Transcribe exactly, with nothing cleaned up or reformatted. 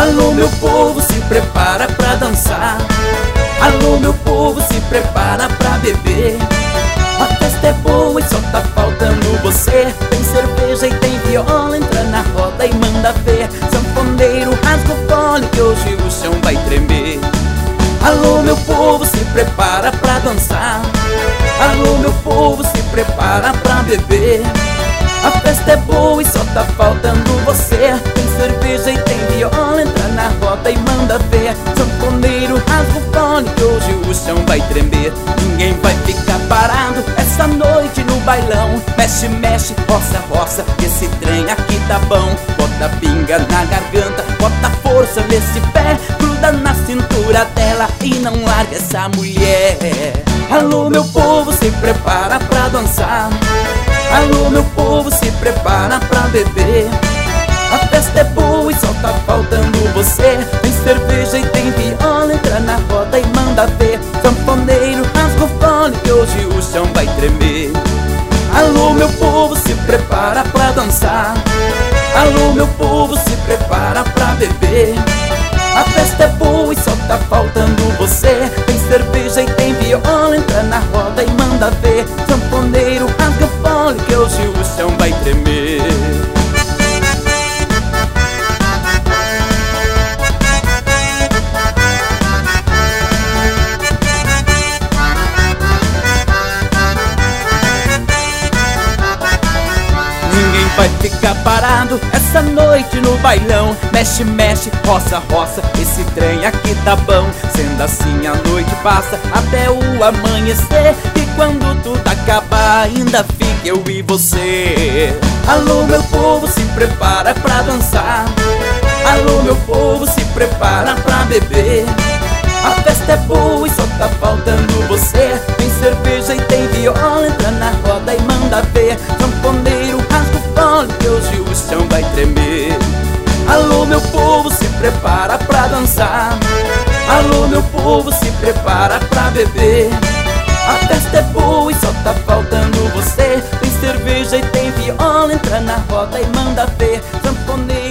Alô meu povo, se prepara pra dançar. Alô meu povo, se prepara pra beber. A festa é boa e só tá faltando você. Tem cerveja e tem viola, entra na roda e manda ver. Sanfoneiro, rasga o fole que hoje o chão vai tremer. Alô meu povo, se prepara pra dançar. Alô meu povo, se prepara pra beber. A festa é boa e só tá faltando você. Tem cerveja e tem viola, entra na roda e manda ver. Sanfoneiro, rasga o fole que hoje o chão vai tremer. Ninguém vai ficar parado essa noite no bailão. Mexe, mexe, roça, roça, esse trem aqui tá bom. Bota pinga na garganta, bota força nesse pé. Gruda na cintura dela e não larga essa mulher. Alô meu povo, se prepara pra dançar. Alô meu povo, se prepara pra beber. A festa é boa e só tá faltando você. Tem cerveja e tem viola, entra na roda e manda ver. Sanfoneiro, rasga o fole que hoje o chão vai tremer. Alô meu povo, se prepara pra dançar. Alô meu povo, se prepara pra beber. A festa é boa e só tá faltando você. Tem cerveja e tem viola, entra na roda e manda ver. Sanfoneiro, rasga o fole que hoje o chão vai tremer. Ninguém vai ficar parado essa noite no bailão. Mexe, mexe, roça, roça, esse trem aqui tá bom. Sendo assim a noite passa até o amanhecer. E quando tudo acabar ainda fica eu e você. Alô meu povo, se prepara pra dançar. Alô meu povo, se prepara pra beber. A festa é boa e só tá faltando você. Tem cerveja e tem viola, entra na roda e manda ver. Sanfoneiro, rasga o fole que hoje o chão vai tremer. Alô meu povo, se prepara pra dançar. Alô meu povo, se prepara pra beber. A festa é boa e só tá faltando você. Tem cerveja e tem viola, entra na roda e manda ver. Sanfoneiro